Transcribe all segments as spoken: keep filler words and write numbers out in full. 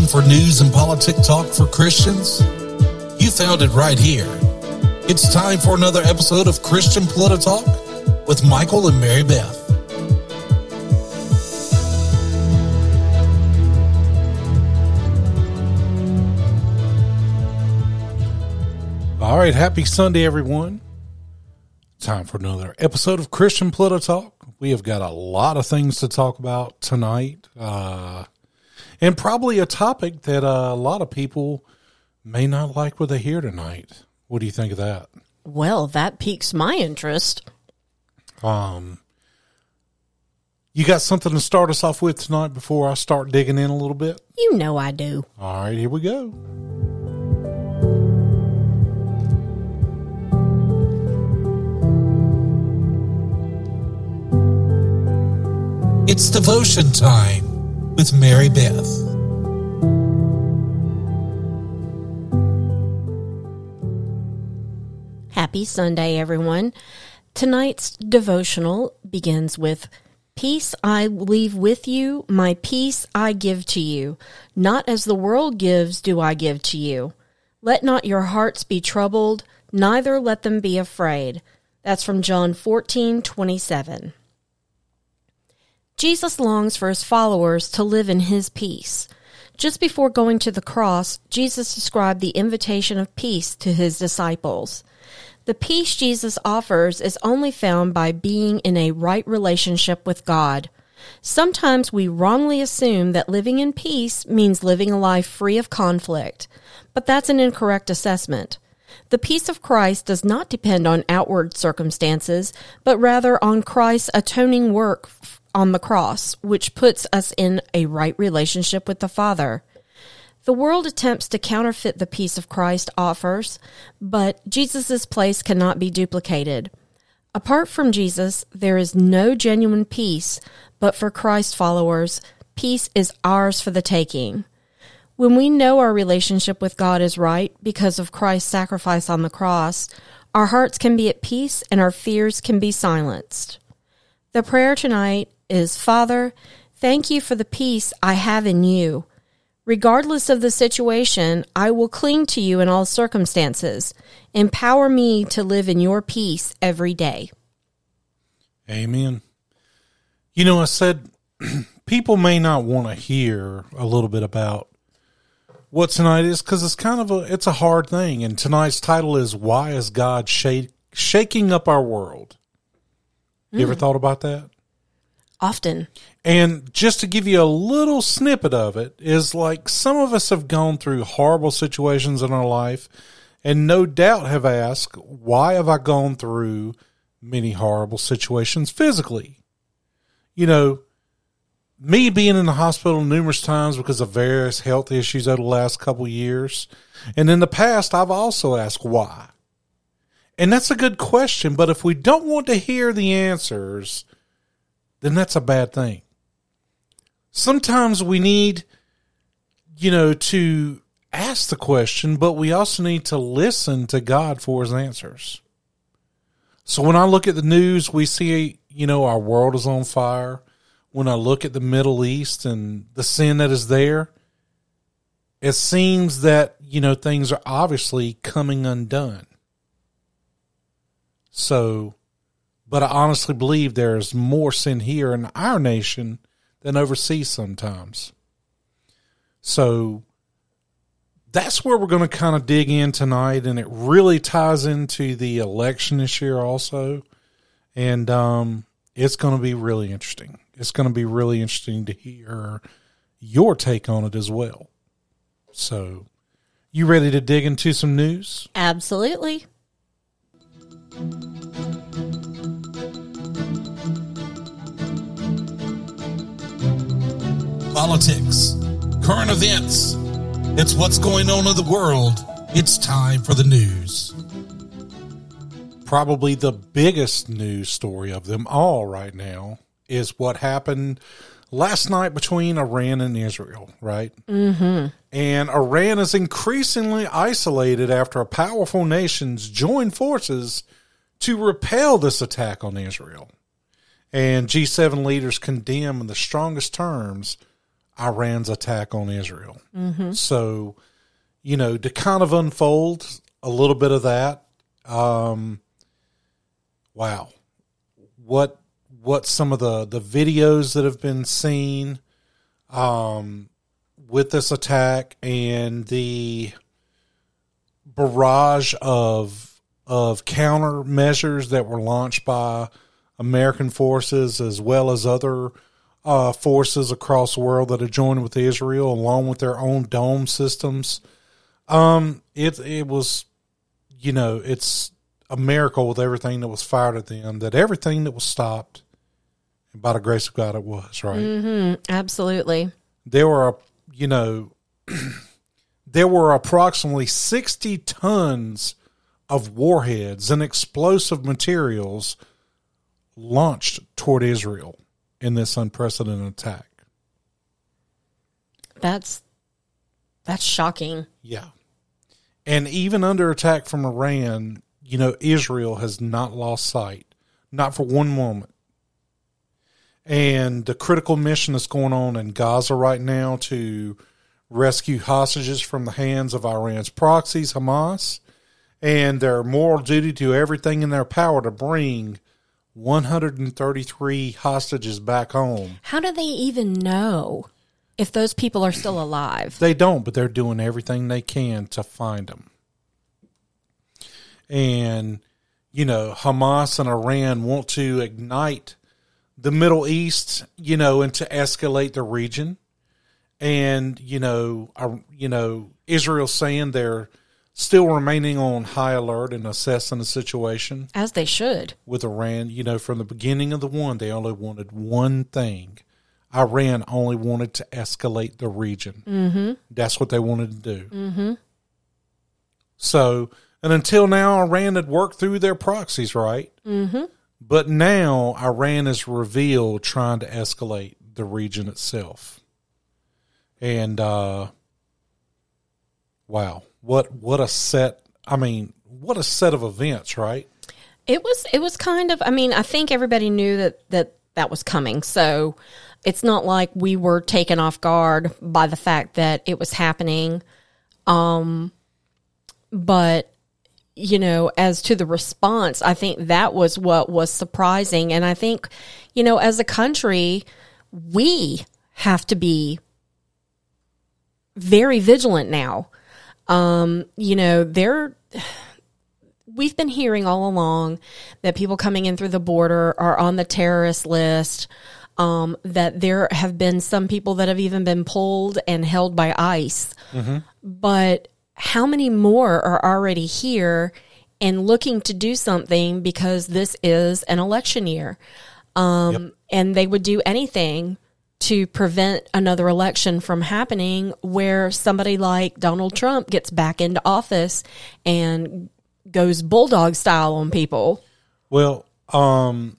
for news and politic talk for Christians? You found it right here. It's time for another episode of Christian Polititalk with Michael and Mary Beth. All right, happy Sunday, everyone. Time for another episode of Christian Polititalk. We have got a lot of things to talk about tonight, uh, and probably a topic that uh, a lot of people may not like what they hear tonight. What do you think of that? Well, that piques my interest. Um, you got something to start us off with tonight before I start digging in a little bit? You know I do. All right, here we go. It's devotion time with Mary Beth. Happy Sunday, everyone. Tonight's devotional begins with, "Peace I leave with you, my peace I give to you. Not as the world gives do I give to you. Let not your hearts be troubled, neither let them be afraid." That's from John fourteen twenty-seven. Jesus longs for his followers to live in his peace. Just before going to the cross, Jesus described the invitation of peace to his disciples. The peace Jesus offers is only found by being in a right relationship with God. Sometimes we wrongly assume that living in peace means living a life free of conflict, but that's an incorrect assessment. The peace of Christ does not depend on outward circumstances, but rather on Christ's atoning work on the cross, which puts us in a right relationship with the Father. The world attempts to counterfeit the peace of Christ offers, but Jesus' place cannot be duplicated. Apart from Jesus, there is no genuine peace, but for Christ followers, peace is ours for the taking. When we know our relationship with God is right because of Christ's sacrifice on the cross, our hearts can be at peace and our fears can be silenced. The prayer tonight is, "Father, thank you for the peace I have in you. Regardless of the situation, I will cling to you in all circumstances. Empower me to live in your peace every day." Amen. You know, I said people may not want to hear a little bit about what tonight is because it's kind of a, it's a hard thing. And tonight's title is, "Why is God shake, shaking up our world?" You mm. ever thought about that? Often. And just to give you a little snippet of it is like some of us have gone through horrible situations in our life and no doubt have asked, why have I gone through many horrible situations physically? You know, me being in the hospital numerous times because of various health issues over the last couple of years. And in the past, I've also asked why. And that's a good question, but if we don't want to hear the answers, then that's a bad thing. Sometimes we need, you know, to ask the question, but we also need to listen to God for his answers. So when I look at the news, we see, you know, our world is on fire. When I look at the Middle East and the sin that is there, it seems that, you know, things are obviously coming undone. So, but I honestly believe there's more sin here in our nation than overseas sometimes. So that's where we're going to kind of dig in tonight, and it really ties into the election this year also. And um, it's going to be really interesting. It's going to be really interesting to hear your take on it as well. So, you ready to dig into some news? Absolutely. Politics, current events. It's what's going on in the world. It's time for the news. Probably the biggest news story of them all right now is what happened last night between Iran and Israel, right? Mm-hmm. And Iran is increasingly isolated after a powerful nations join forces to repel this attack on Israel. And G seven leaders condemn in the strongest terms Iran's attack on Israel. Mm-hmm. So, you know, to kind of unfold a little bit of that, um, wow, what what some of the, the videos that have been seen um, with this attack and the barrage of of countermeasures that were launched by American forces as well as other uh, forces across the world that are joined with Israel, along with their own dome systems. Um, it it was, you know, it's a miracle with everything that was fired at them, that everything that was stopped, and by the grace of God, it was, right? Mm-hmm. Absolutely. There were, you know, there were approximately sixty tons of warheads and explosive materials launched toward Israel in this unprecedented attack. That's that's shocking. Yeah. And even under attack from Iran, you know, Israel has not lost sight, not for one moment. And the critical mission that's going on in Gaza right now to rescue hostages from the hands of Iran's proxies, Hamas, and their moral duty to everything in their power to bring one hundred thirty-three hostages back home. How do they even know if those people are still alive? They don't, but they're doing everything they can to find them. And, you know, Hamas and Iran want to ignite the Middle East, you know, and to escalate the region. And, you know, uh, you know, Israel's saying they're still remaining on high alert and assessing the situation. As they should. With Iran, you know, from the beginning of the one, they only wanted one thing. Iran only wanted to escalate the region. Mm-hmm. That's what they wanted to do. Mm-hmm. So, and until now, Iran had worked through their proxies, right? Mm-hmm. But now, Iran is revealed trying to escalate the region itself. And, uh, wow. What what a set, I mean, what a set of events, right? It was, it was kind of, I mean, I think everybody knew that, that that was coming. So it's not like we were taken off guard by the fact that it was happening. Um, but, you know, as to the response, I think that was what was surprising. And I think, you know, as a country, we have to be very vigilant now. Um, you know, there, we've been hearing all along that people coming in through the border are on the terrorist list, um, that there have been some people that have even been pulled and held by ICE. Mm-hmm. But how many more are already here and looking to do something because this is an election year? Um, yep. And they would do anything to prevent another election from happening where somebody like Donald Trump gets back into office and goes bulldog style on people. Well, um,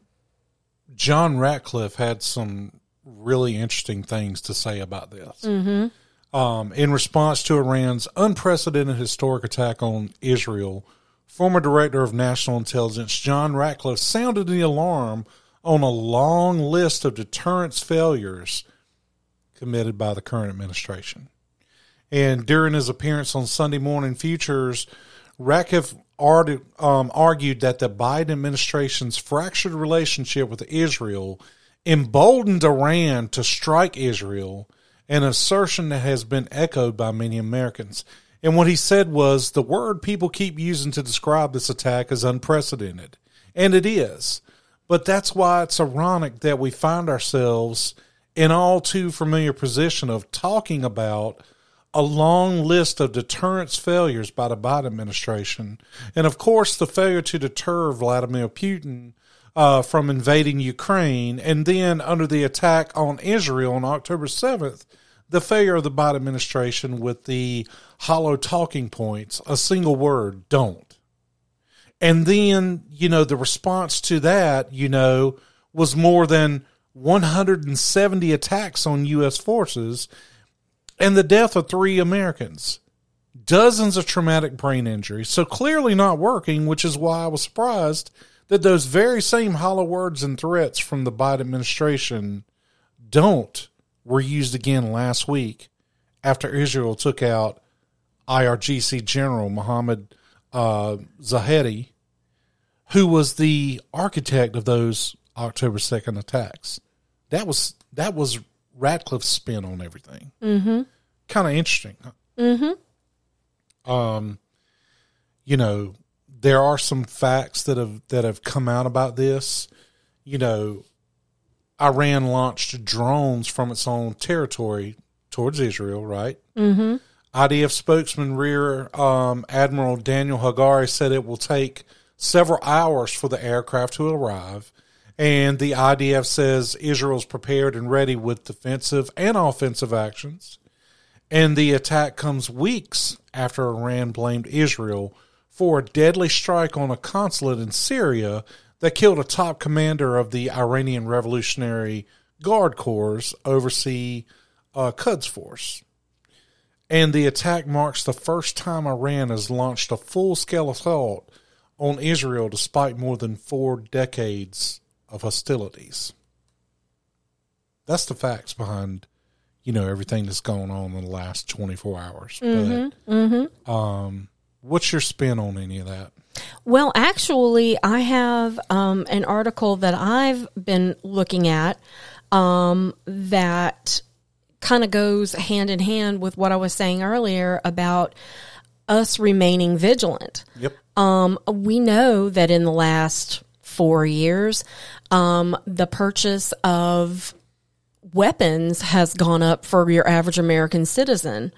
John Ratcliffe had some really interesting things to say about this. Mm-hmm. Um, in response to Iran's unprecedented historic attack on Israel, former director of national intelligence John Ratcliffe sounded the alarm on a long list of deterrence failures committed by the current administration. And during his appearance on Sunday Morning Futures, Ratcliffe um, argued that the Biden administration's fractured relationship with Israel emboldened Iran to strike Israel, an assertion that has been echoed by many Americans. And what he said was, the word people keep using to describe this attack is unprecedented. And it is. But that's why it's ironic that we find ourselves in all too familiar position of talking about a long list of deterrence failures by the Biden administration. And, of course, the failure to deter Vladimir Putin uh, from invading Ukraine. And then under the attack on Israel on October seventh, the failure of the Biden administration with the hollow talking points, a single word, don't. And then, you know, the response to that, you know, was more than one hundred seventy attacks on U S forces and the death of three Americans. Dozens of traumatic brain injuries. So clearly not working, which is why I was surprised that those very same hollow words and threats from the Biden administration don't were used again last week after Israel took out I R G C General Mohammed uh, Zahedi, who was the architect of those October second attacks. That was that was Ratcliffe's spin on everything. Mm-hmm. Kind of interesting. Huh? Mm-hmm. Um, you know, there are some facts that have that have come out about this. You know, Iran launched drones from its own territory towards Israel, right? Mm-hmm. I D F spokesman Rear um, Admiral Daniel Hagari said it will take several hours for the aircraft to arrive. And the I D F says Israel's prepared and ready with defensive and offensive actions. And the attack comes weeks after Iran blamed Israel for a deadly strike on a consulate in Syria that killed a top commander of the Iranian Revolutionary Guard Corps' overseas uh, Quds Force. And the attack marks the first time Iran has launched a full-scale assault on Israel despite more than four decades of hostilities. That's the facts behind, you know, everything that's going on in the last twenty-four hours. Mm-hmm. But, Mm-hmm. um, what's your spin on any of that? Well, actually, I have um, an article that I've been looking at um, that kind of goes hand in hand with what I was saying earlier about us remaining vigilant. Yep. Um, we know that in the last four years, um, the purchase of weapons has gone up for your average American citizen.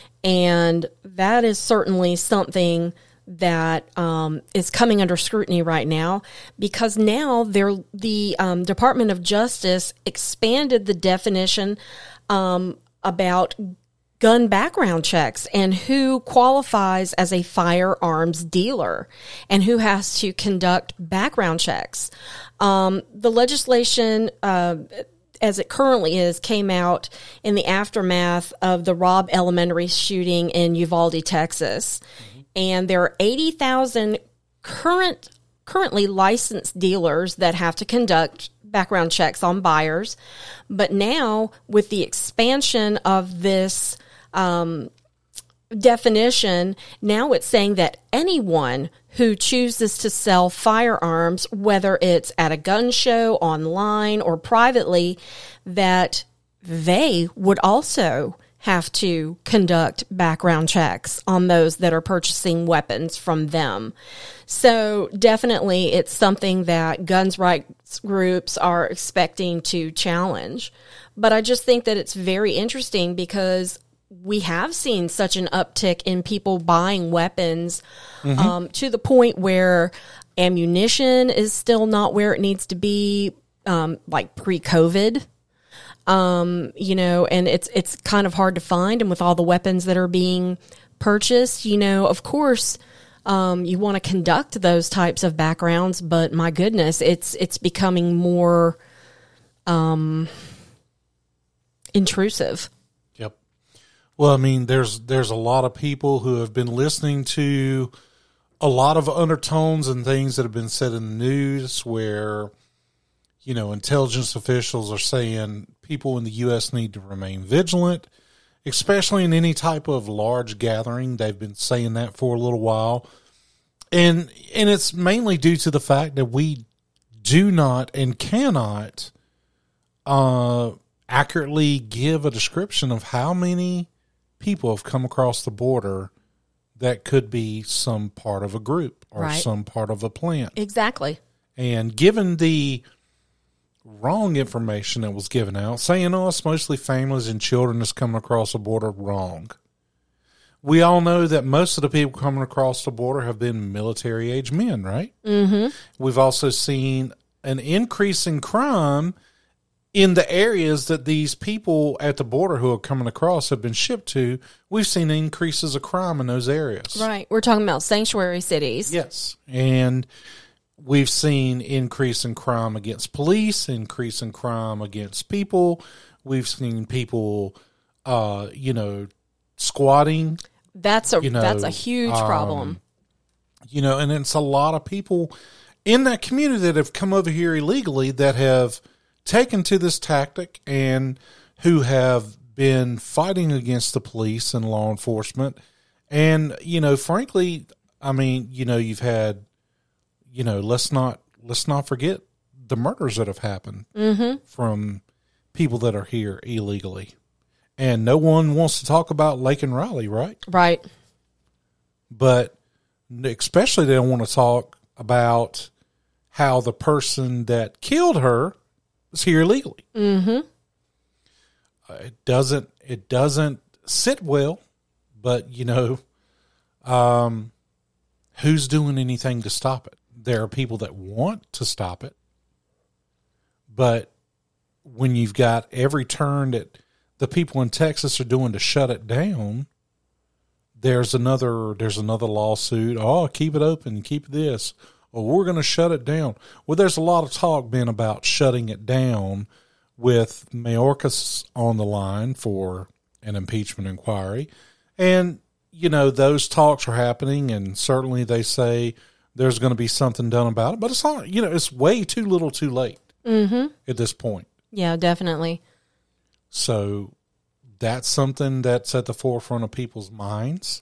And that is certainly something that um, is coming under scrutiny right now, because now they're, the um, Department of Justice expanded the definition um, about gun background checks and who qualifies as a firearms dealer and who has to conduct background checks. Um, the legislation, uh, as it currently is, came out in the aftermath of the Robb Elementary shooting in Uvalde, Texas. Mm-hmm. And there are eighty thousand current, currently licensed dealers that have to conduct background checks on buyers. But now, with the expansion of this um, definition, now it's saying that anyone who chooses to sell firearms, whether it's at a gun show, online, or privately, that they would also have to conduct background checks on those that are purchasing weapons from them. So definitely it's something that guns rights groups are expecting to challenge. But I just think that it's very interesting because we have seen such an uptick in people buying weapons, mm-hmm. um, to the point where ammunition is still not where it needs to be, um, like pre-COVID. Um, you know, and it's it's kind of hard to find. And with all the weapons that are being purchased, you know, of course, um, you want to conduct those types of backgrounds. But my goodness, it's it's becoming more um, intrusive. Yep. Well, I mean, there's there's a lot of people who have been listening to a lot of undertones and things that have been said in the news where, you know, intelligence officials are saying people in the U S need to remain vigilant, especially in any type of large gathering. They've been saying that for a little while. And and it's mainly due to the fact that we do not and cannot uh, accurately give a description of how many people have come across the border that could be some part of a group or right. some part of a plant. Exactly. And given the wrong information that was given out, saying, oh, it's mostly families and children that's coming across the border, wrong. We all know that most of the people coming across the border have been military-age men, right? Mm-hmm. We've also seen an increase in crime in the areas that these people at the border who are coming across have been shipped to. We've seen increases of crime in those areas. Right. We're talking about sanctuary cities. Yes. And we've seen increase in crime against police, increase in crime against people. We've seen people, uh, you know, squatting. That's a you know, that's a huge um, problem. You know, and it's a lot of people in that community that have come over here illegally that have taken to this tactic and who have been fighting against the police and law enforcement. And, you know, frankly, I mean, you know, you've had, you know, let's not, let's not forget the murders that have happened mm-hmm. from people that are here illegally. And no one wants to talk about Laken Riley, right? Right. But especially they don't want to talk about how the person that killed her was here illegally. Mm-hmm. Uh, it doesn't, it doesn't sit well, but you know, um, who's doing anything to stop it? There are people that want to stop it, but when you've got every turn that the people in Texas are doing to shut it down, there's another, there's another lawsuit. Oh, keep it open, keep this. Or we're going to shut it down. Well, there's a lot of talk been about shutting it down with Mayorkas on the line for an impeachment inquiry. And, you know, those talks are happening, and certainly they say there's going to be something done about it. But it's not, you know, it's way too little too late mm-hmm. at this point. Yeah, definitely. So that's something that's at the forefront of people's minds.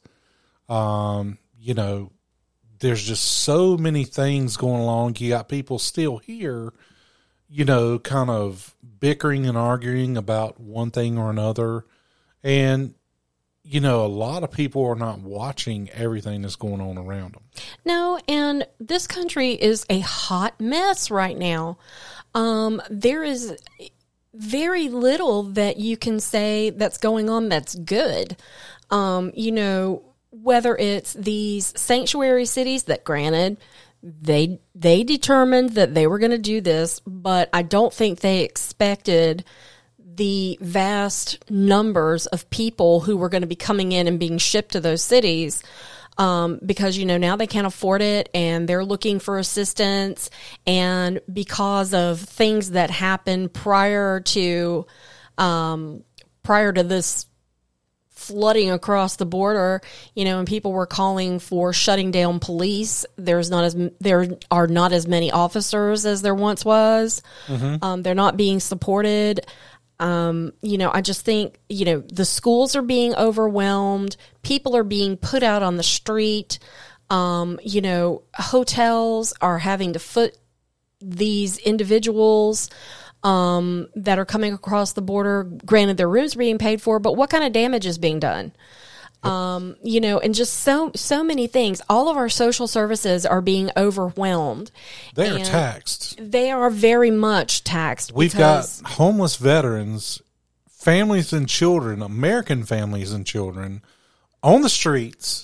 Um, you know, there's just so many things going along. You got people still here, you know, kind of bickering and arguing about one thing or another. And, you know, a lot of people are not watching everything that's going on around them. No, and this country is a hot mess right now. Um, there is very little that you can say that's going on that's good. Um, you know, whether it's these sanctuary cities that, granted, they they determined that they were going to do this, but I don't think they expected the vast numbers of people who were going to be coming in and being shipped to those cities. Um, because, you know, now they can't afford it and they're looking for assistance. And because of things that happened prior to, um, prior to this flooding across the border, you know, and people were calling for shutting down police. There's not as, there are not as many officers as there once was. Mm-hmm. Um, they're not being supported. Um, you know, I just think, you know, the schools are being overwhelmed. People are being put out on the street. Um, you know, hotels are having to foot these individuals um, that are coming across the border. Granted, their rooms are being paid for, but what kind of damage is being done? Um, you know, and just so, so many things. All of our social services are being overwhelmed. They are taxed. They are very much taxed. We've got homeless veterans, families and children, American families and children on the streets,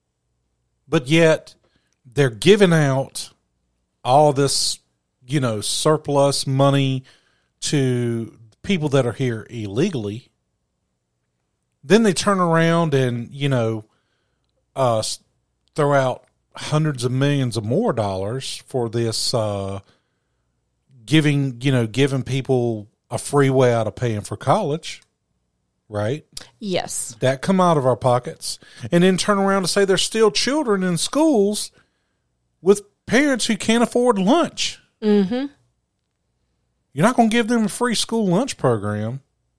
but yet they're giving out all this, you know, surplus money to people that are here illegally. Then they turn around and, you know, uh, throw out hundreds of millions of more dollars for this, uh, giving, you know, giving people a free way out of paying for college, right? Yes. That come out of our pockets. And then turn around to say there's still children in schools with parents who can't afford lunch. Mm-hmm. You're not going to give them a free school lunch program.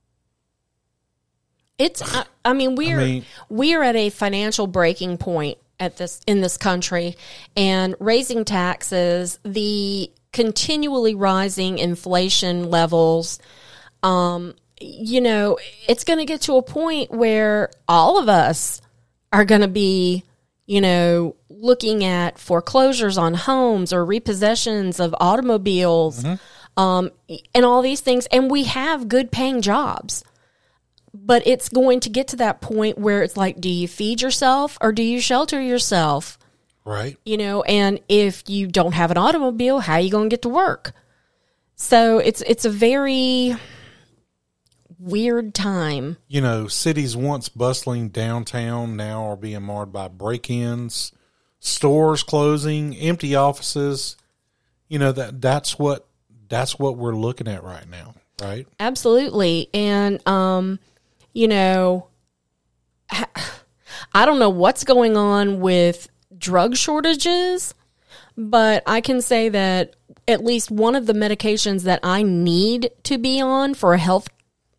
It's, I, I mean, we're, I mean, we are at a financial breaking point at this, in this country, and raising taxes, the continually rising inflation levels, um, you know, it's going to get to a point where all of us are going to be, you know, looking at foreclosures on homes or repossessions of automobiles, mm-hmm. um, and all these things. And we have good paying jobs. But it's going to get to that point where it's like, do you feed yourself or do you shelter yourself? Right. You know, and if you don't have an automobile, how are you going to get to work? So it's it's a very weird time. You know, cities once bustling downtown now are being marred by break-ins, stores closing, empty offices. You know, that that's what that's what we're looking at right now, right? Absolutely. And um you know, I don't know what's going on with drug shortages, but I can say that at least one of the medications that I need to be on for health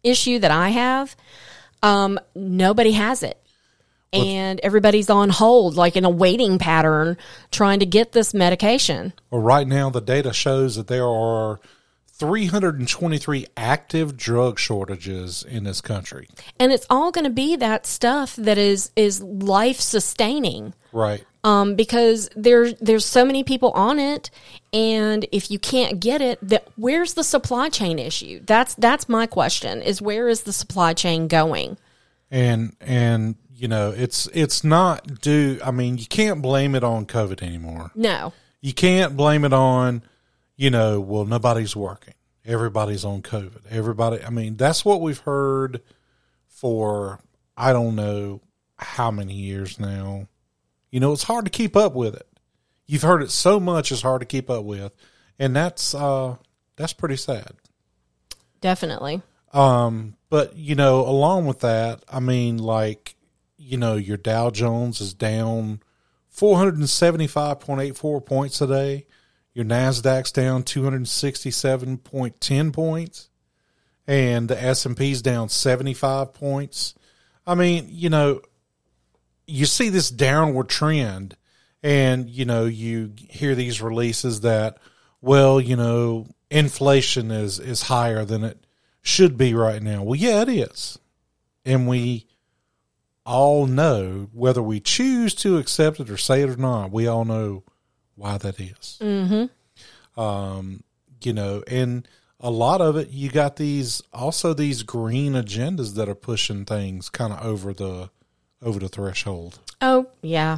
issue that I have, um, nobody has it. And everybody's on hold, like in a waiting pattern, trying to get this medication. Well, right now, the data shows that there are three hundred twenty-three active drug shortages in this country. And it's all going to be that stuff that is, is life-sustaining. Right. Um, because there, there's so many people on it, and if you can't get it, that where's the supply chain issue? That's that's my question, is where is the supply chain going? And and... You know, it's it's not due. I mean, you can't blame it on COVID anymore. No. You can't blame it on, you know, well, nobody's working. Everybody's on COVID. Everybody, I mean, that's what we've heard for, I don't know how many years now. You know, it's hard to keep up with it. You've heard it so much, it's hard to keep up with. And that's, uh, that's pretty sad. Definitely. Um, but, you know, along with that, I mean, like, you know, your Dow Jones is down four hundred seventy-five point eight four points today. Your NASDAQ's down two hundred sixty-seven point one zero points. And the S and P's down seventy-five points. I mean, you know, you see this downward trend, and, you know, you hear these releases that, well, you know, inflation is, is higher than it should be right now. Well, yeah, it is. And we all know, whether we choose to accept it or say it or not, we all know why that is. Mm-hmm. Um, you know, and a lot of it, you got these, also these green agendas that are pushing things kind of over the, over the threshold. Oh, yeah.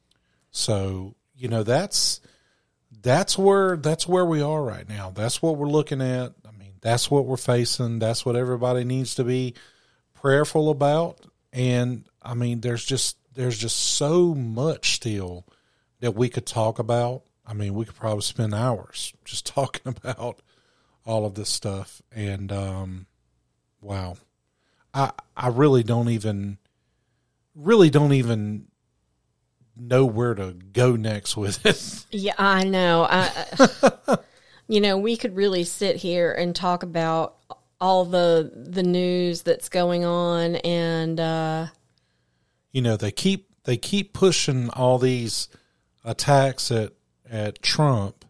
So, you know, that's, that's where, that's where we are right now. That's what we're looking at. I mean, that's what we're facing. That's what everybody needs to be prayerful about. And I mean, there's just, there's just so much still that we could talk about. I mean, we could probably spend hours just talking about all of this stuff. And, um, wow, I, I really don't even, really don't even know where to go next with it. Yeah, I know. I, you know, we could really sit here and talk about all the the news that's going on, and uh, you know, they keep they keep pushing all these attacks at at Trump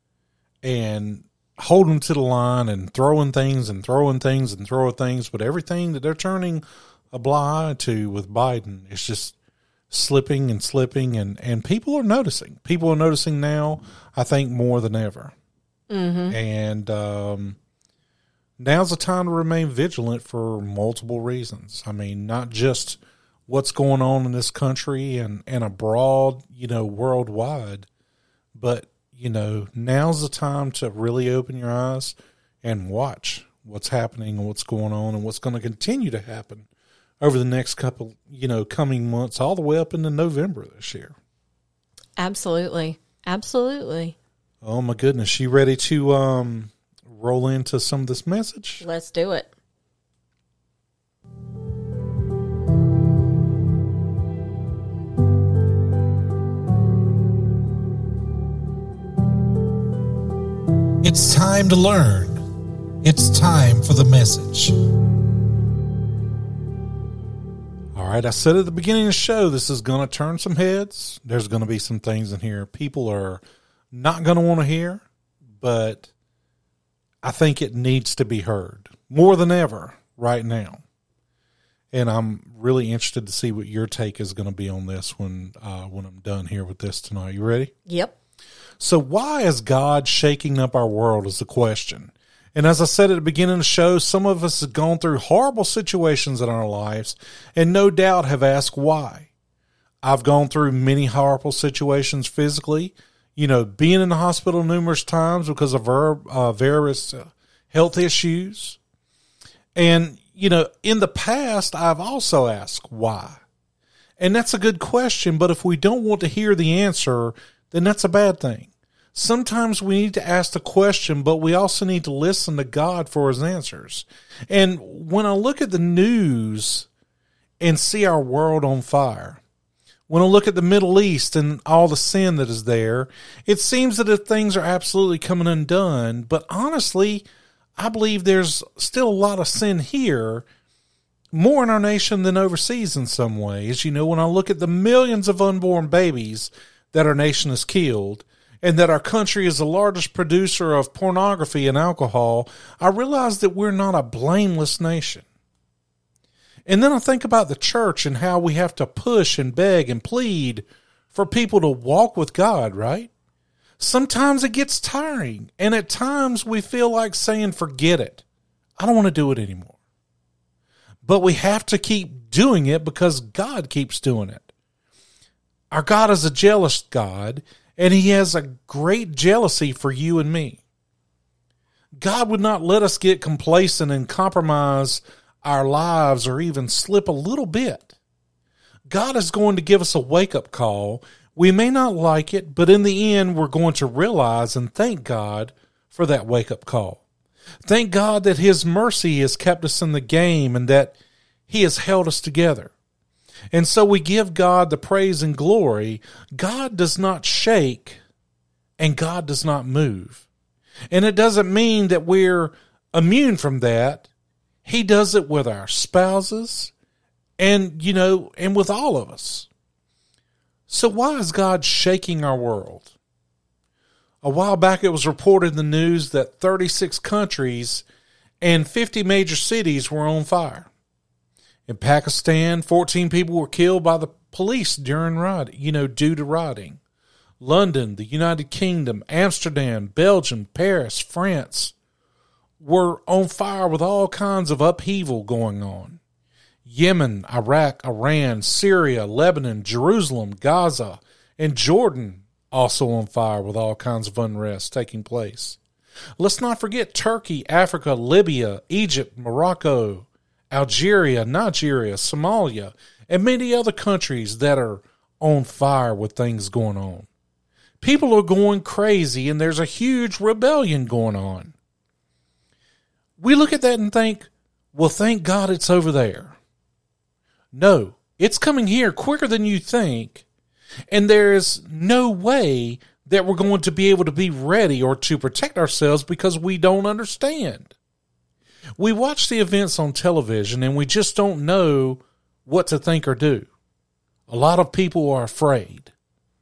and holding to the line and throwing things and throwing things and throwing things, but everything that they're turning a blind eye to with Biden is just slipping and slipping, and, and people are noticing. People are noticing now, I think, more than ever. Mm-hmm. And um, now's the time to remain vigilant for multiple reasons. I mean, not just what's going on in this country and, and abroad, you know, worldwide, but, you know, now's the time to really open your eyes and watch what's happening and what's going on and what's going to continue to happen over the next couple, you know, coming months, all the way up into November this year. Absolutely. Absolutely. Oh, my goodness. You ready to um, roll into some of this message? Let's do it. It's time to learn. It's time for the message. All right, I said at the beginning of the show, this is going to turn some heads. There's going to be some things in here people are not going to want to hear, but I think it needs to be heard more than ever right now. And I'm really interested to see what your take is going to be on this when uh, when I'm done here with this tonight. You ready? Yep. So why is God shaking up our world is the question. And as I said at the beginning of the show, some of us have gone through horrible situations in our lives and no doubt have asked why. I've gone through many horrible situations physically, you know, being in the hospital numerous times because of uh, various uh, health issues. And, you know, in the past, I've also asked why. And that's a good question, but if we don't want to hear the answer, then that's a bad thing. Sometimes we need to ask the question, but we also need to listen to God for his answers. And when I look at the news and see our world on fire, when I look at the Middle East and all the sin that is there, it seems that if things are absolutely coming undone, but honestly, I believe there's still a lot of sin here, more in our nation than overseas in some ways. You know, when I look at the millions of unborn babies that our nation has killed, and that our country is the largest producer of pornography and alcohol, I realize that we're not a blameless nation. And then I think about the church and how we have to push and beg and plead for people to walk with God, right? Sometimes it gets tiring, and at times we feel like saying, forget it. I don't want to do it anymore. But we have to keep doing it because God keeps doing it. Our God is a jealous God, and he has a great jealousy for you and me. God would not let us get complacent and compromise our lives or even slip a little bit. God is going to give us a wake-up call. We may not like it, but in the end, we're going to realize and thank God for that wake-up call. Thank God that his mercy has kept us in the game and that he has held us together. And so we give God the praise and glory. God does not shake and God does not move. And it doesn't mean that we're immune from that. He does it with our spouses and, you know, and with all of us. So why is God shaking our world? A while back it was reported in the news that thirty-six countries and fifty major cities were on fire. In Pakistan, fourteen people were killed by the police during rioting, you know, due to rioting. London, the United Kingdom, Amsterdam, Belgium, Paris, France were on fire with all kinds of upheaval going on. Yemen, Iraq, Iran, Syria, Lebanon, Jerusalem, Gaza, and Jordan also on fire with all kinds of unrest taking place. Let's not forget Turkey, Africa, Libya, Egypt, Morocco, Algeria, Nigeria, Somalia, and many other countries that are on fire with things going on. People are going crazy and there's a huge rebellion going on. We look at that and think, well, thank God it's over there. No, it's coming here quicker than you think, and there's no way that we're going to be able to be ready or to protect ourselves because we don't understand. We watch the events on television and we just don't know what to think or do. A lot of people are afraid.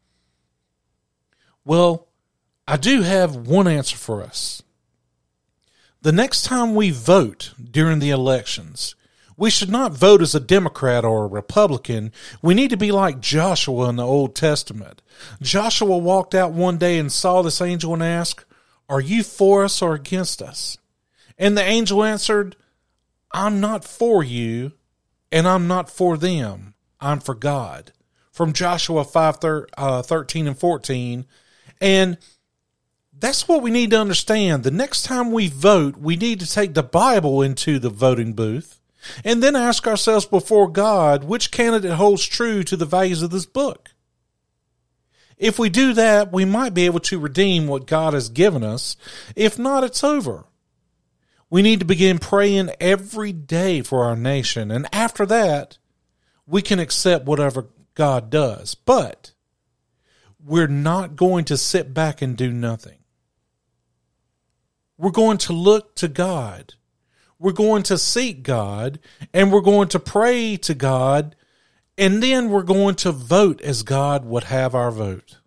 Well, I do have one answer for us. The next time we vote during the elections, we should not vote as a Democrat or a Republican. We need to be like Joshua in the Old Testament. Joshua walked out one day and saw this angel and asked, "Are you for us or against us?" And the angel answered, "I'm not for you, and I'm not for them. I'm for God." From Joshua five, thirteen and fourteen. And that's what we need to understand. The next time we vote, we need to take the Bible into the voting booth and then ask ourselves before God, which candidate holds true to the values of this book? If we do that, we might be able to redeem what God has given us. If not, it's over. We need to begin praying every day for our nation. And after that, we can accept whatever God does. But we're not going to sit back and do nothing. We're going to look to God. We're going to seek God. And we're going to pray to God. And then we're going to vote as God would have our vote.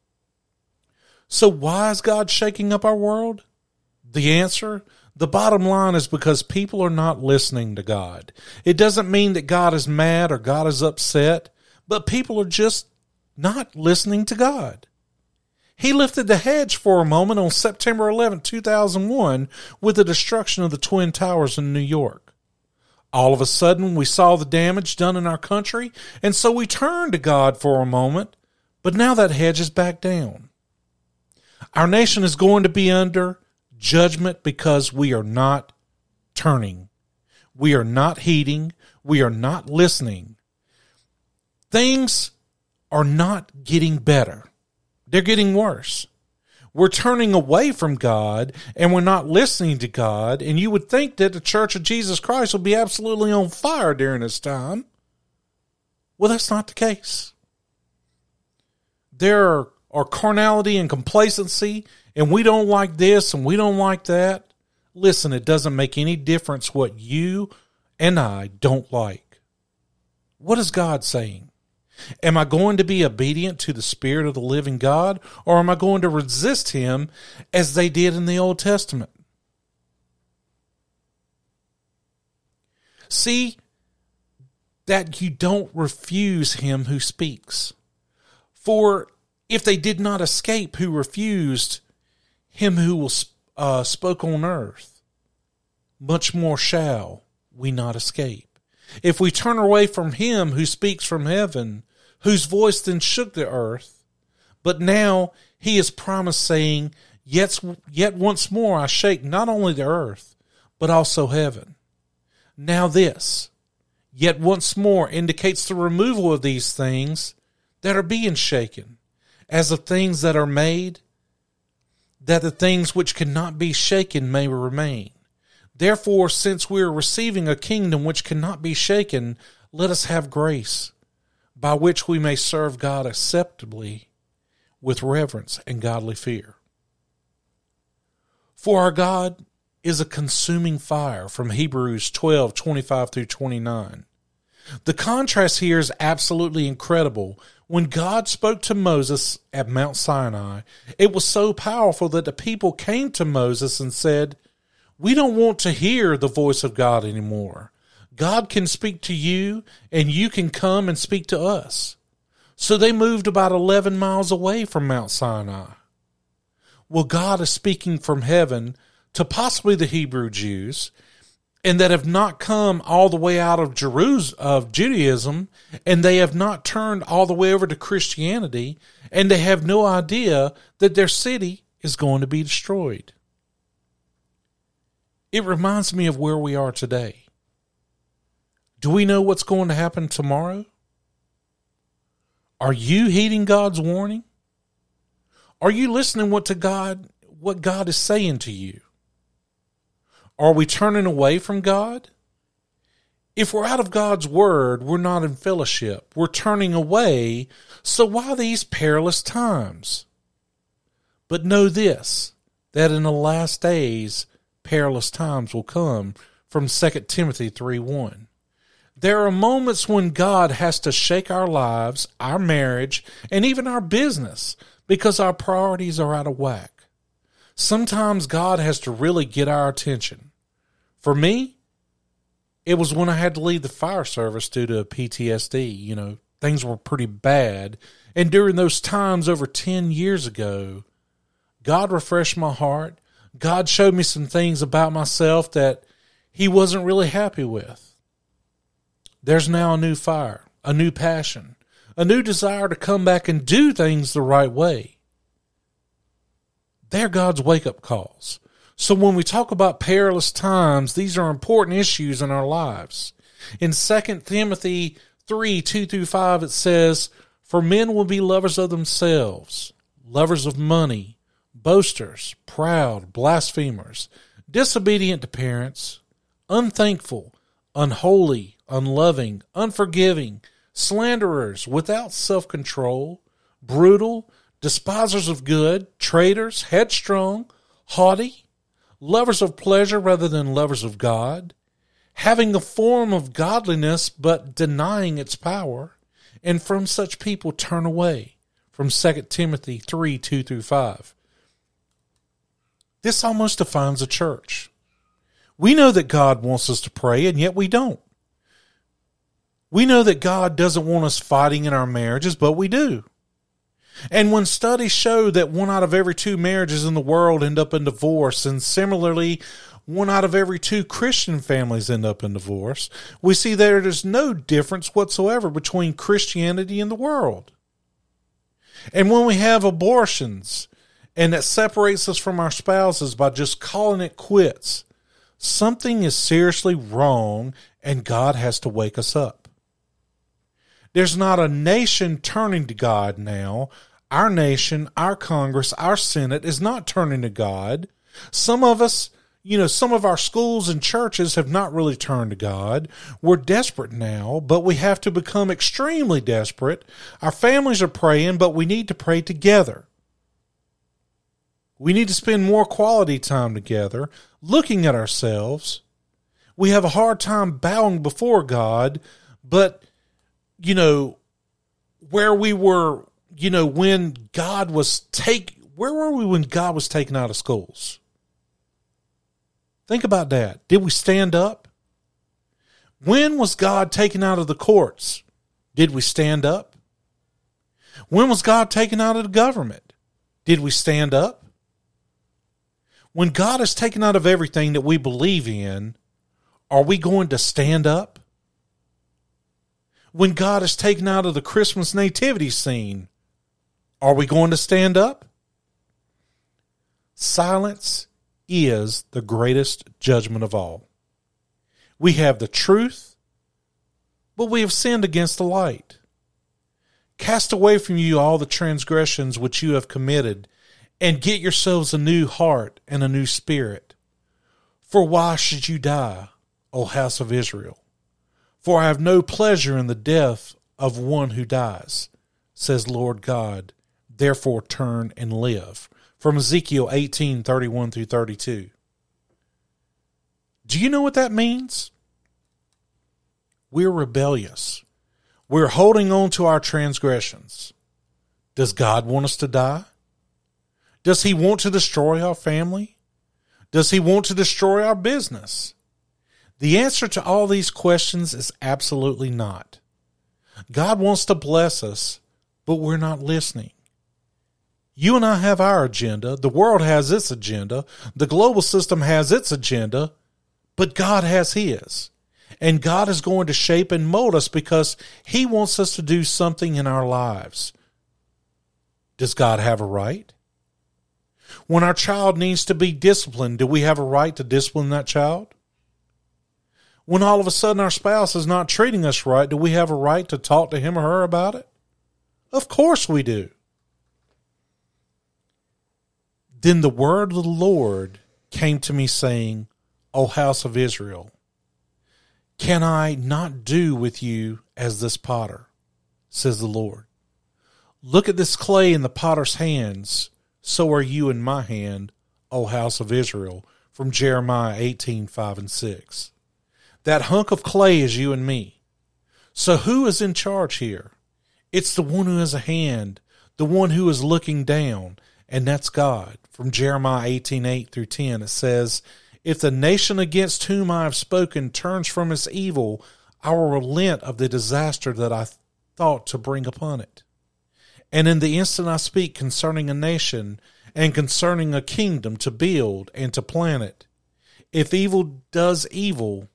So why is God shaking up our world? The answer, the bottom line is because people are not listening to God. It doesn't mean that God is mad or God is upset, but people are just not listening to God. He lifted the hedge for a moment on September eleventh, two thousand one with the destruction of the Twin Towers in New York. All of a sudden, we saw the damage done in our country, and so we turned to God for a moment, but now that hedge is back down. Our nation is going to be under judgment because we are not turning. We are not heeding. We are not listening. Things are not getting better. They're getting worse. We're turning away from God and we're not listening to God. And you would think that the Church of Jesus Christ would be absolutely on fire during this time. Well, that's not the case. There are, are carnality and complacency, and we don't like this and we don't like that. Listen, it doesn't make any difference what you and I don't like. What is God saying? Am I going to be obedient to the Spirit of the living God, or am I going to resist him as they did in the Old Testament? See that you don't refuse him who speaks. For if they did not escape who refused him who will uh, spoke on earth, much more shall we not escape. If we turn away from him who speaks from heaven, whose voice then shook the earth, but now he is promised, saying, Yet, yet once more I shake not only the earth, but also heaven. Now this, yet once more, indicates the removal of these things that are being shaken, as of things that are made, that the things which cannot be shaken may remain. Therefore, since we are receiving a kingdom which cannot be shaken, let us have grace, by which we may serve God acceptably with reverence and godly fear. For our God is a consuming fire, from Hebrews twelve, twenty-five through twenty-nine. The contrast here is absolutely incredible. When God spoke to Moses at Mount Sinai, it was so powerful that the people came to Moses and said, We don't want to hear the voice of God anymore. God can speak to you, and you can come and speak to us. So they moved about eleven miles away from Mount Sinai. Well, God is speaking from heaven to possibly the Hebrew Jews, and that have not come all the way out of Jerusalem, of Judaism, and they have not turned all the way over to Christianity, and they have no idea that their city is going to be destroyed. It reminds me of where we are today. Do we know what's going to happen tomorrow? Are you heeding God's warning? Are you listening what to God, what God is saying to you? Are we turning away from God? If we're out of God's word, we're not in fellowship. We're turning away. So why these perilous times? But know this, that in the last days, perilous times will come, from Second Timothy three one. There are moments when God has to shake our lives, our marriage, and even our business, because our priorities are out of whack. Sometimes God has to really get our attention. For me, it was when I had to leave the fire service due to P T S D. You know, things were pretty bad. And during those times over ten years ago, God refreshed my heart. God showed me some things about myself that he wasn't really happy with. There's now a new fire, a new passion, a new desire to come back and do things the right way. They're God's wake-up calls. So when we talk about perilous times, these are important issues in our lives. In Second Timothy three, two through five, it says, For men will be lovers of themselves, lovers of money, boasters, proud, blasphemers, disobedient to parents, unthankful, unholy, unloving, unforgiving, slanderers, without self-control, brutal, despisers of good, traitors, headstrong, haughty, lovers of pleasure rather than lovers of God, having the form of godliness but denying its power, and from such people turn away, from Second Timothy three, two through five. This almost defines a church. We know that God wants us to pray, and yet we don't. We know that God doesn't want us fighting in our marriages, but we do. And when studies show that one out of every two marriages in the world end up in divorce, and similarly, one out of every two Christian families end up in divorce, we see there is no difference whatsoever between Christianity and the world. And when we have abortions, and that separates us from our spouses by just calling it quits, something is seriously wrong, and God has to wake us up. There's not a nation turning to God now. Our nation, our Congress, our Senate is not turning to God. Some of us, you know, some of our schools and churches have not really turned to God. We're desperate now, but we have to become extremely desperate. Our families are praying, but we need to pray together. We need to spend more quality time together, looking at ourselves. We have a hard time bowing before God, but, you know, where we were, you know, when God was take, where were we when God was taken out of schools? Think about that. Did we stand up? When was God taken out of the courts? Did we stand up? When was God taken out of the government? Did we stand up? When God is taken out of everything that we believe in, are we going to stand up? When God is taken out of the Christmas nativity scene, are we going to stand up? Silence is the greatest judgment of all. We have the truth, but we have sinned against the light. Cast away from you all the transgressions which you have committed, and get yourselves a new heart and a new spirit. For why should you die, O house of Israel? For I have no pleasure in the death of one who dies, says Lord God. Therefore turn and live. From Ezekiel eighteen, thirty-one through thirty-two. Do you know what that means? We're rebellious. We're holding on to our transgressions. Does God want us to die? Does he want to destroy our family? Does he want to destroy our business? The answer to all these questions is absolutely not. God wants to bless us, but we're not listening. You and I have our agenda. The world has its agenda. The global system has its agenda, but God has his. And God is going to shape and mold us because he wants us to do something in our lives. Does God have a right? When our child needs to be disciplined, do we have a right to discipline that child? When all of a sudden our spouse is not treating us right, do we have a right to talk to him or her about it? Of course we do. Then the word of the Lord came to me saying, O house of Israel, can I not do with you as this potter, says the Lord? Look at this clay in the potter's hands, so are you in my hand, O house of Israel, from Jeremiah eighteen, five and six. That hunk of clay is you and me. So who is in charge here? It's the one who has a hand, the one who is looking down, and that's God. From Jeremiah eighteen, eight through ten, it says, if the nation against whom I have spoken turns from its evil, I will relent of the disaster that I thought to bring upon it. And in the instant I speak concerning a nation and concerning a kingdom to build and to plant it, if evil does evil,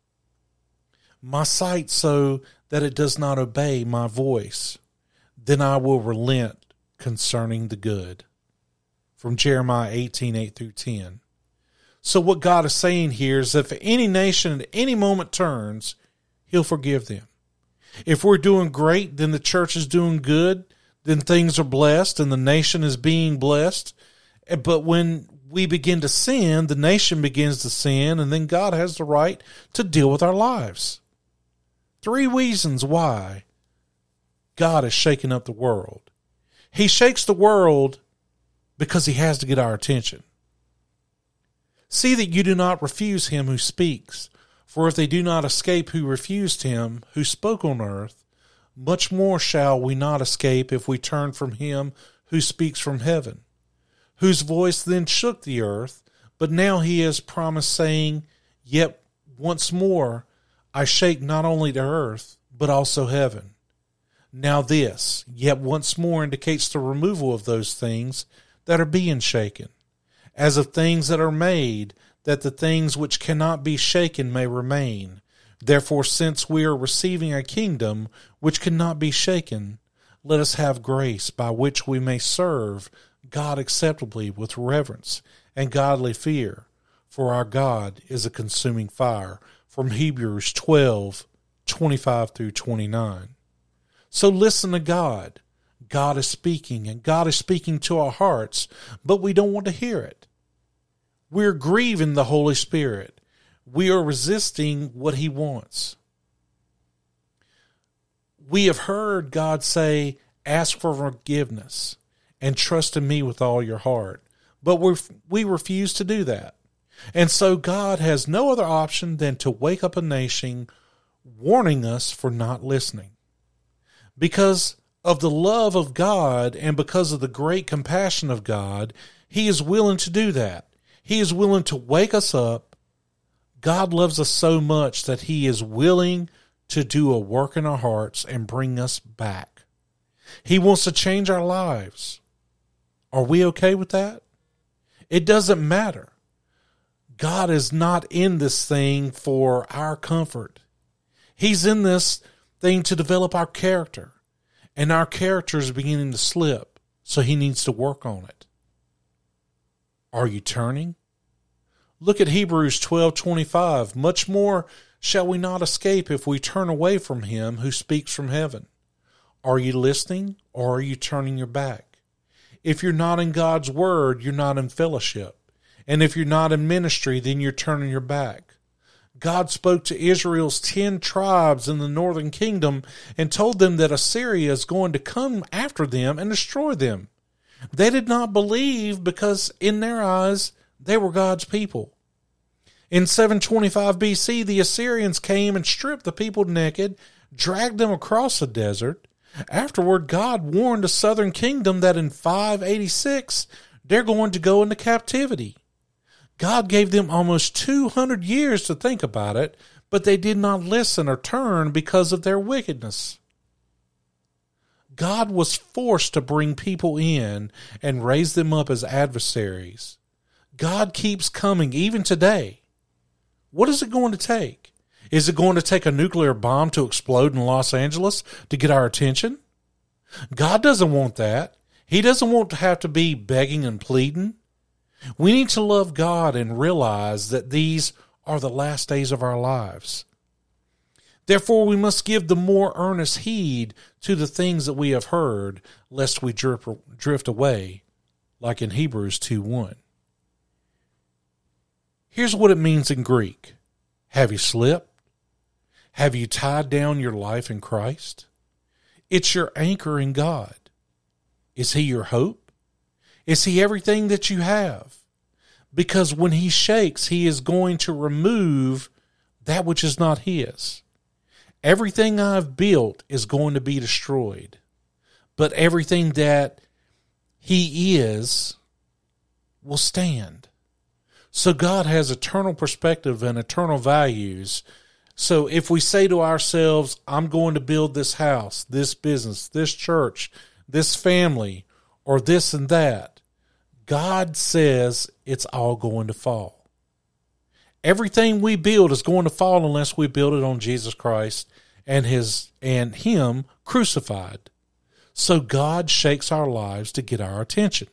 my sight so that it does not obey my voice, then I will relent concerning the good. From Jeremiah eighteen, eight through ten. So what God is saying here is if any nation at any moment turns, he'll forgive them. If we're doing great, then the church is doing good, then things are blessed and the nation is being blessed. But when we begin to sin, the nation begins to sin, and then God has the right to deal with our lives. Three reasons why God is shaking up the world. He shakes the world because he has to get our attention. See that you do not refuse him who speaks, for if they do not escape who refused him who spoke on earth, much more shall we not escape if we turn from him who speaks from heaven, whose voice then shook the earth, but now he has promised, saying, yet once more I shake not only the earth, but also heaven. Now this, yet once more, indicates the removal of those things that are being shaken, as of things that are made, that the things which cannot be shaken may remain. Therefore, since we are receiving a kingdom which cannot be shaken, let us have grace by which we may serve God acceptably with reverence and godly fear, for our God is a consuming fire. From Hebrews twelve, twenty-five through twenty-nine. So listen to God. God is speaking, and God is speaking to our hearts, but we don't want to hear it. We're grieving the Holy Spirit. We are resisting what he wants. We have heard God say, ask for forgiveness and trust in me with all your heart. But we we refuse to do that. And so God has no other option than to wake up a nation warning us for not listening. Because of the love of God and because of the great compassion of God, He is willing to do that. He is willing to wake us up. God loves us so much that He is willing to do a work in our hearts and bring us back. He wants to change our lives. Are we okay with that? It doesn't matter. God is not in this thing for our comfort. He's in this thing to develop our character. And our character is beginning to slip, so He needs to work on it. Are you turning? Look at Hebrews twelve twenty-five. Much more shall we not escape if we turn away from Him who speaks from heaven. Are you listening, or are you turning your back? If you're not in God's word, you're not in fellowship. And if you're not in ministry, then you're turning your back. God spoke to Israel's ten tribes in the northern kingdom and told them that Assyria is going to come after them and destroy them. They did not believe because in their eyes, they were God's people. In seven twenty-five B C, the Assyrians came and stripped the people naked, dragged them across the desert. Afterward, God warned the southern kingdom that in five eighty-six, they're going to go into captivity. God gave them almost two hundred years to think about it, but they did not listen or turn because of their wickedness. God was forced to bring people in and raise them up as adversaries. God keeps coming even today. What is it going to take? Is it going to take a nuclear bomb to explode in Los Angeles to get our attention? God doesn't want that. He doesn't want to have to be begging and pleading. We need to love God and realize that these are the last days of our lives. Therefore, we must give the more earnest heed to the things that we have heard, lest we drift away, like in Hebrews two one. Here's what it means in Greek. Have you slipped? Have you tied down your life in Christ? It's your anchor in God. Is He your hope? Is He everything that you have? Because when He shakes, He is going to remove that which is not His. Everything I've built is going to be destroyed. But everything that He is will stand. So God has eternal perspective and eternal values. So if we say to ourselves, I'm going to build this house, this business, this church, this family, or this and that, God says it's all going to fall. Everything we build is going to fall unless we build it on Jesus Christ and his and Him crucified. So God shakes our lives to get our attention.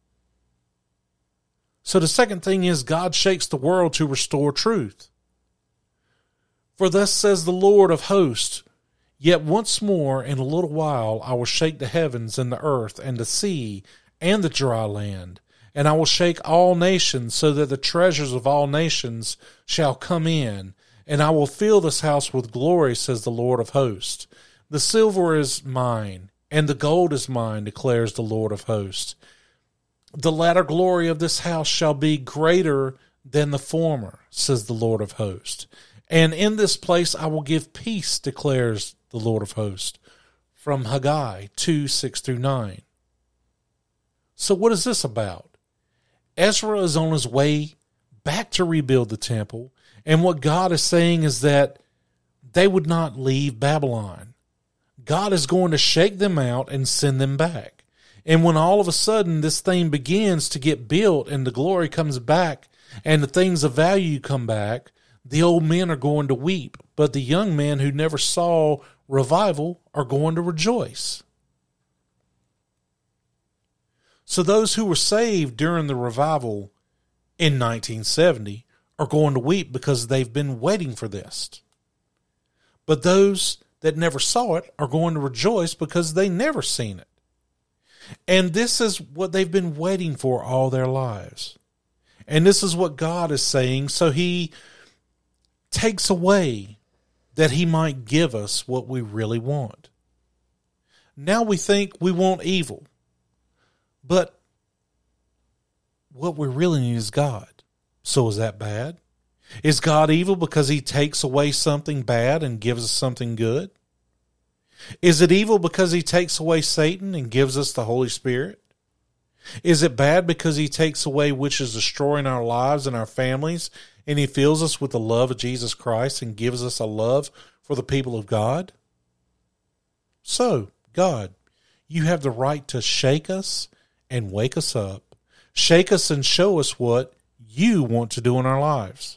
So the second thing is God shakes the world to restore truth. For thus says the Lord of hosts, yet once more in a little while I will shake the heavens and the earth and the sea and the dry land, and I will shake all nations so that the treasures of all nations shall come in, and I will fill this house with glory, says the Lord of hosts. The silver is mine, and the gold is mine, declares the Lord of hosts. The latter glory of this house shall be greater than the former, says the Lord of hosts. And in this place I will give peace, declares the Lord of hosts. From Haggai two, six through nine. So what is this about? Ezra is on his way back to rebuild the temple, and what God is saying is that they would not leave Babylon. God is going to shake them out and send them back. And when all of a sudden this thing begins to get built and the glory comes back and the things of value come back, the old men are going to weep, but the young men who never saw revival are going to rejoice. So those who were saved during the revival in nineteen seventy are going to weep because they've been waiting for this. But those that never saw it are going to rejoice because they never seen it. And this is what they've been waiting for all their lives. And this is what God is saying. So He takes away that He might give us what we really want. Now we think we want evil. But what we really need is God. So is that bad? Is God evil because he takes away something bad and gives us something good? Is it evil because he takes away Satan and gives us the Holy Spirit? Is it bad because he takes away which is destroying our lives and our families, and he fills us with the love of Jesus Christ and gives us a love for the people of God? So, God, you have the right to shake us and wake us up. Shake us and show us what you want to do in our lives.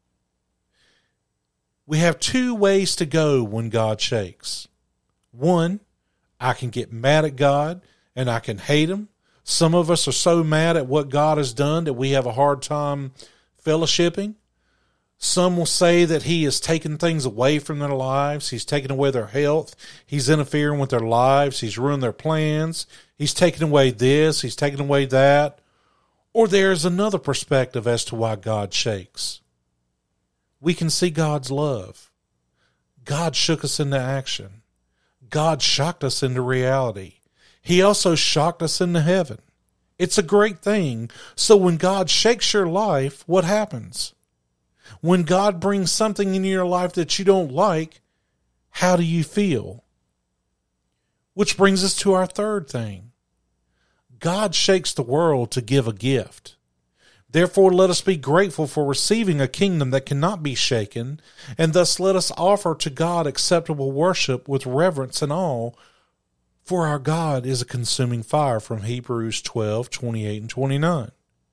We have two ways to go when God shakes. One, I can get mad at God and I can hate him. Some of us are so mad at what God has done that we have a hard time fellowshipping. Some will say that he has taken things away from their lives. He's taken away their health. He's interfering with their lives. He's ruined their plans. He's taken away this. He's taken away that. Or there's another perspective as to why God shakes. We can see God's love. God shook us into action. God shocked us into reality. He also shocked us into heaven. It's a great thing. So when God shakes your life, what happens? When God brings something into your life that you don't like, how do you feel? Which brings us to our third thing. God shakes the world to give a gift. Therefore, let us be grateful for receiving a kingdom that cannot be shaken, and thus let us offer to God acceptable worship with reverence and awe, for our God is a consuming fire, from Hebrews twelve, twenty-eight and twenty-nine.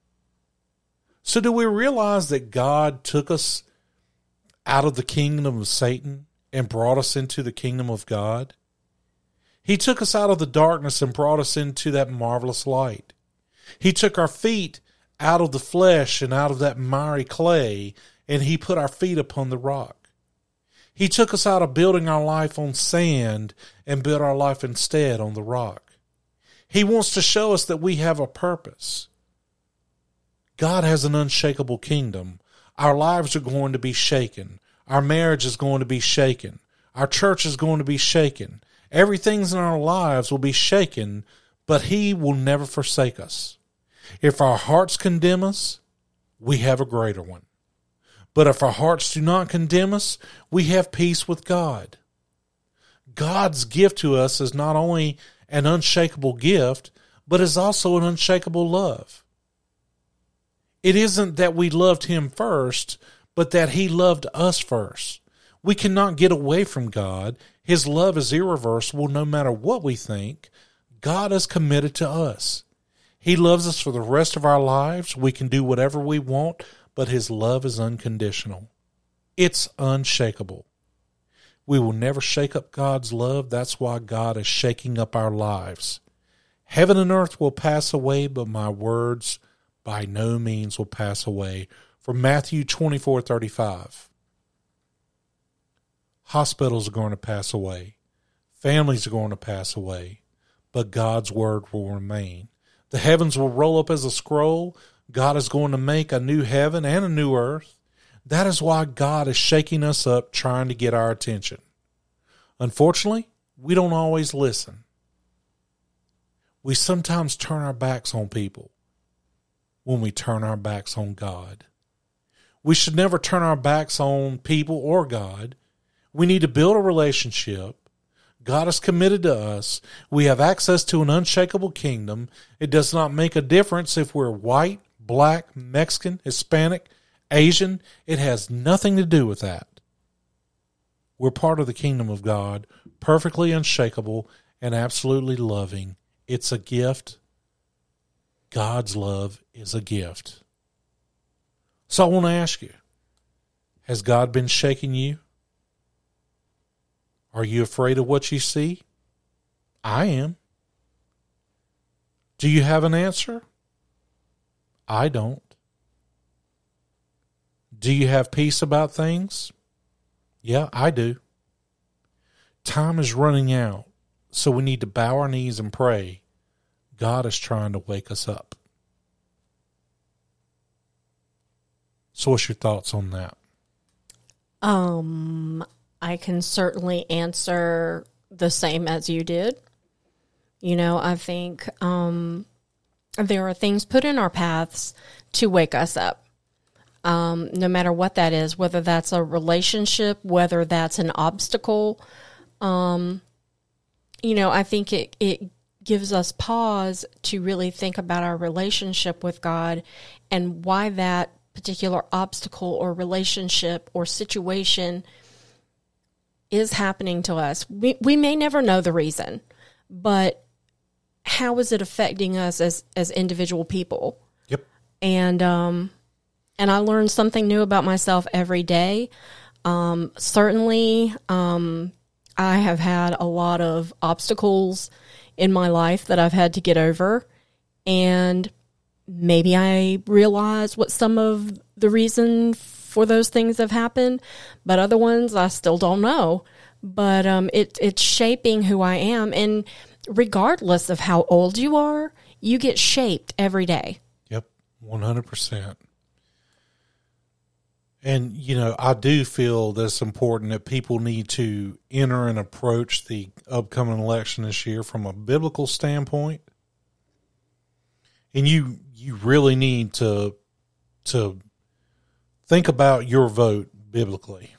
So do we realize that God took us out of the kingdom of Satan and brought us into the kingdom of God? He took us out of the darkness and brought us into that marvelous light. He took our feet out of the flesh and out of that miry clay, and he put our feet upon the rock. He took us out of building our life on sand and built our life instead on the rock. He wants to show us that we have a purpose. God has an unshakable kingdom. Our lives are going to be shaken. Our marriage is going to be shaken. Our church is going to be shaken. Everything in our lives will be shaken, but he will never forsake us. If our hearts condemn us, we have a greater one. But if our hearts do not condemn us, we have peace with God. God's gift to us is not only an unshakable gift, but is also an unshakable love. It isn't that we loved him first, but that he loved us first. We cannot get away from God. His love is irreversible no matter what we think. God is committed to us. He loves us for the rest of our lives. We can do whatever we want, but his love is unconditional. It's unshakable. We will never shake up God's love. That's why God is shaking up our lives. Heaven and earth will pass away, but my words by no means will pass away. From Matthew twenty-four thirty-five. Hospitals are going to pass away. Families are going to pass away, but God's word will remain. The heavens will roll up as a scroll. God is going to make a new heaven and a new earth. That is why God is shaking us up, trying to get our attention. Unfortunately, we don't always listen. We sometimes turn our backs on people when we turn our backs on God. We should never turn our backs on people or God. We need to build a relationship. God is committed to us. We have access to an unshakable kingdom. It does not make a difference if we're white, black, Mexican, Hispanic, Asian. It has nothing to do with that. We're part of the kingdom of God, perfectly unshakable and absolutely loving. It's a gift. God's love is a gift. So I want to ask you, has God been shaking you? Are you afraid of what you see? I am. Do you have an answer? I don't. Do you have peace about things? Yeah, I do. Time is running out, so we need to bow our knees and pray. God is trying to wake us up. So what's your thoughts on that? Um, I can certainly answer the same as you did. You know, I think um, there are things put in our paths to wake us up. um, no matter what that is, whether that's a relationship, whether that's an obstacle. Um, you know, I think it, it gives us pause to really think about our relationship with God and why that particular obstacle or relationship or situation is happening to us. We we may never know the reason, but how is it affecting us as, as individual people? Yep. And um and I learn something new about myself every day. Um certainly um I have had a lot of obstacles in my life that I've had to get over, and maybe I realized what some of the reason for those things have happened, but other ones I still don't know. But um, it, it's shaping who I am, and regardless of how old you are, you get shaped every day. Yep, one hundred percent. And, you know, I do feel that it's important that people need to enter and approach the upcoming election this year from a biblical standpoint. And you you really need to to think about your vote biblically.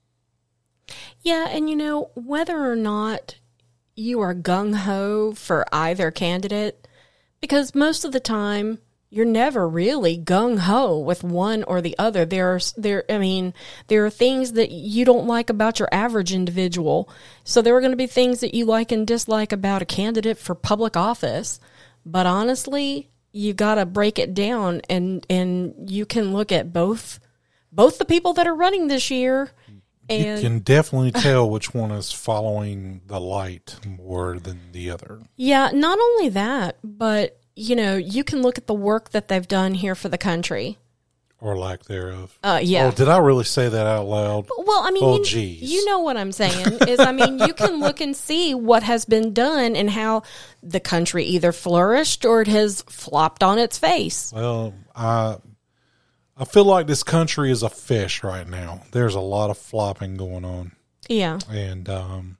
Yeah, and you know, whether or not you are gung-ho for either candidate, because most of the time you're never really gung-ho with one or the other. There's there I mean, there are things that you don't like about your average individual. So there are going to be things that you like and dislike about a candidate for public office. But honestly, you got to break it down, and and you can look at both both the people that are running this year. And you can definitely tell which one is following the light more than the other. Yeah, not only that, but you know, you can look at the work that they've done here for the country. Or lack thereof. Uh, yeah. Oh, did I really say that out loud? Well, I mean, oh, you, geez. you know what I'm saying is, I mean, you can look and see what has been done and how the country either flourished or it has flopped on its face. Well, I I feel like this country is a fish right now. There's a lot of flopping going on. Yeah. And, um,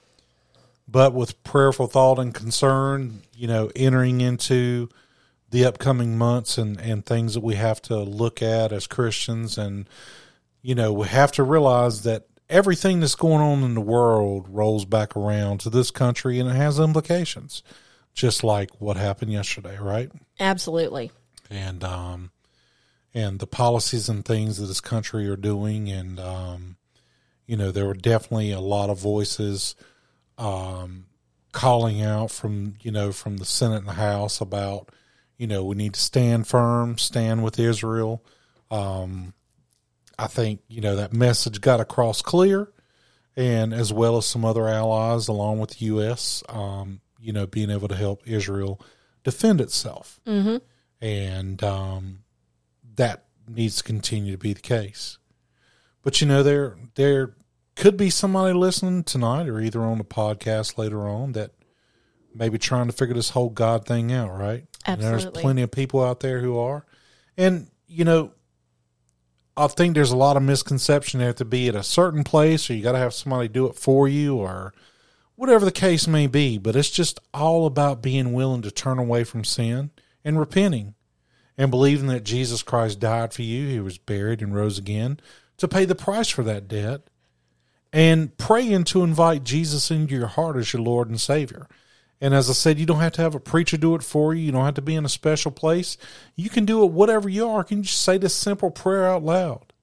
but with prayerful thought and concern, you know, entering into the upcoming months and, and things that we have to look at as Christians. And, you know, we have to realize that everything that's going on in the world rolls back around to this country, and it has implications, just like what happened yesterday, right? Absolutely. And, um, and the policies and things that this country are doing. And, um, you know, there were definitely a lot of voices, um, calling out from, you know, from the Senate and the House about, you know, we need to stand firm, stand with Israel. Um, I think, you know, that message got across clear, and as well as some other allies along with the U S, um, you know, being able to help Israel defend itself. Mm-hmm. And um, that needs to continue to be the case. But, you know, there there could be somebody listening tonight or either on the podcast later on that may be trying to figure this whole God thing out, right? Absolutely. And there's plenty of people out there who are. And, you know, I think there's a lot of misconception. You have to be at a certain place, or you got to have somebody do it for you, or whatever the case may be. But it's just all about being willing to turn away from sin and repenting and believing that Jesus Christ died for you. He was buried and rose again to pay the price for that debt, and praying to invite Jesus into your heart as your Lord and Savior. And as I said, you don't have to have a preacher do it for you. You don't have to be in a special place. You can do it whatever you are. You can just say this simple prayer out loud.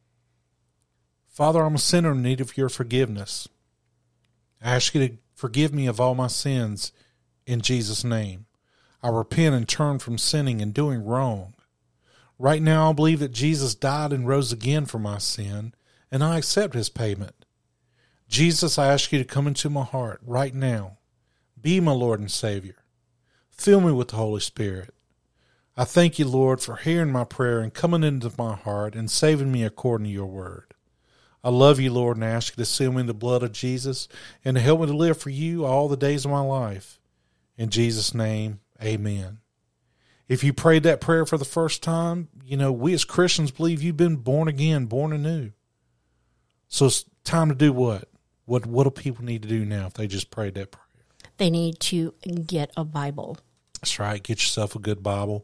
Father, I'm a sinner in need of your forgiveness. I ask you to forgive me of all my sins in Jesus' name. I repent and turn from sinning and doing wrong. Right now, I believe that Jesus died and rose again for my sin, and I accept his payment. Jesus, I ask you to come into my heart right now. Be my Lord and Savior. Fill me with the Holy Spirit. I thank you, Lord, for hearing my prayer and coming into my heart and saving me according to your word. I love you, Lord, and I ask you to seal me in the blood of Jesus and to help me to live for you all the days of my life. In Jesus' name, amen. If you prayed that prayer for the first time, you know, we as Christians believe you've been born again, born anew. So it's time to do what? What what do people need to do now if they just prayed that prayer? They need to get a Bible. That's right. Get yourself a good Bible.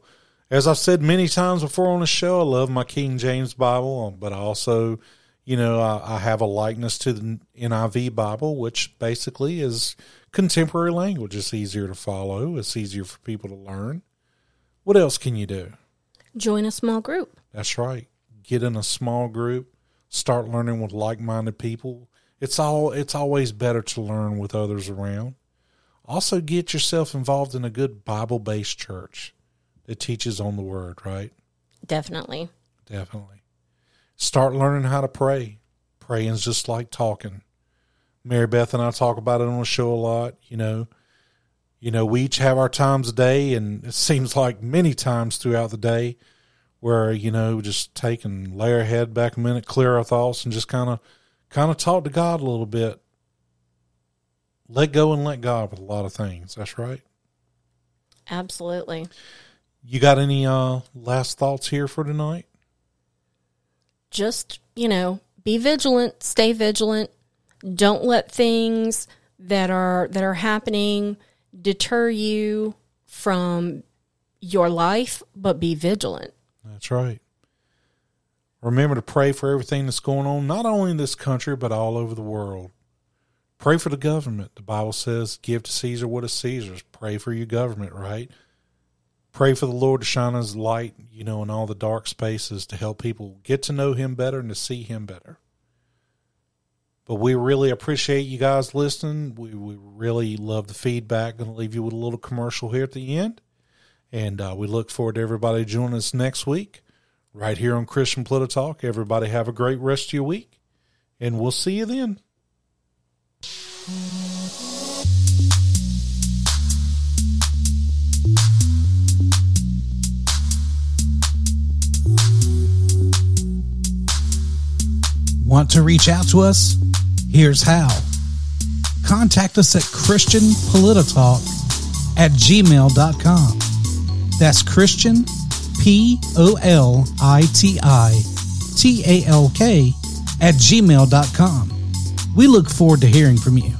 As I've said many times before on the show, I love my King James Bible, but I also, you know, I, I have a likeness to the N I V Bible, which basically is contemporary language. It's easier to follow. It's easier for people to learn. What else can you do? Join a small group. That's right. Get in a small group. Start learning with like-minded people. It's all. It's always better to learn with others around. Also, get yourself involved in a good Bible-based church that teaches on the Word, right? Definitely. Definitely. Start learning how to pray. Praying's just like talking. Mary Beth and I talk about it on the show a lot. You know, you know, we each have our times a day, and it seems like many times throughout the day where, you know, just take and lay our head back a minute, clear our thoughts, and just kind of kind of talk to God a little bit. Let go and let God with a lot of things. That's right. Absolutely. You got any uh, last thoughts here for tonight? Just, you know, be vigilant, stay vigilant. Don't let things that are that are happening deter you from your life, but be vigilant. That's right. Remember to pray for everything that's going on, not only in this country, but all over the world. Pray for the government. The Bible says, give to Caesar what is Caesar's. Pray for your government, right? Pray for the Lord to shine his light, you know, in all the dark spaces to help people get to know him better and to see him better. But we really appreciate you guys listening. We, we really love the feedback. Going to leave you with a little commercial here at the end. And uh, we look forward to everybody joining us next week right here on Christian Politalk. Everybody have a great rest of your week, and we'll see you then. Want to reach out to us? Here's how. Contact us at Christian Politalk at gmail dot com. That's Christian, P O L I T I T A L K at gmail dot com. We look forward to hearing from you.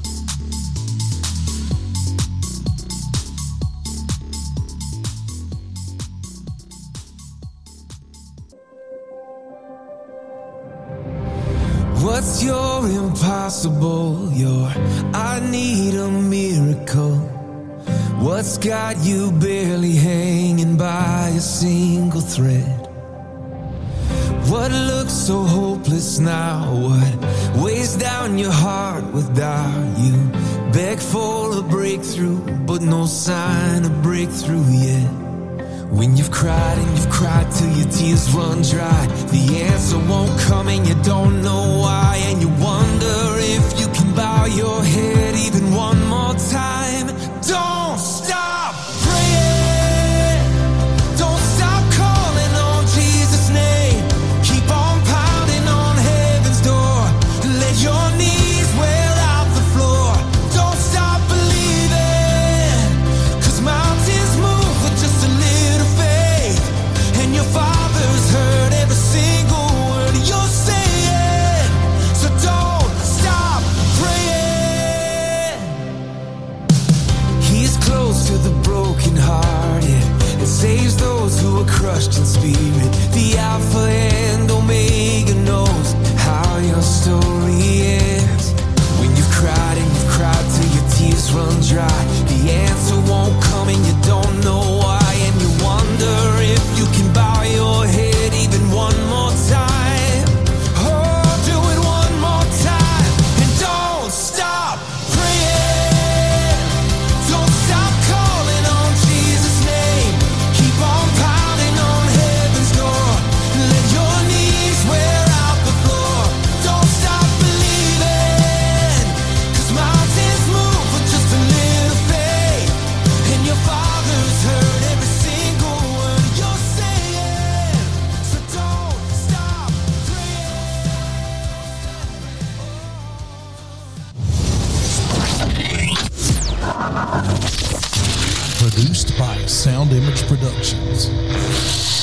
What's your impossible? Your I need a miracle. What's got you barely hanging by a single thread? What looks so hopeless now? What weighs down your heart with doubt? You beg for a breakthrough, but no sign of breakthrough yet. When you've cried and you've cried till your tears run dry, the answer won't come and you don't know why, and you wonder if you can bow your head even one more time. Don't stop praying. Don't stop calling on Jesus' name. Keep on pounding on heaven's door. Let your knees wear out the floor. Don't stop believing, 'cause mountains move with just a little faith, and your Father's heard every single word you're saying. So don't stop praying. He's close to the brokenhearted and saves those who are crushed in spirit. The Alpha and Omega knows how your story ends. When you've cried and you've cried till your tears run dry, the answer won't come and you don't know why, and you wonder if you can bow your head even one more time. Oh, do it one more time, and don't stop praying. Don't stop calling on Jesus' name. Keep on pounding on heaven's door. Let your knees wear out the floor. Don't stop believing, 'cause mountains move with just a little faith, and your Father's heard every single word you're saying. So don't stop praying. Produced by Sound Image Productions.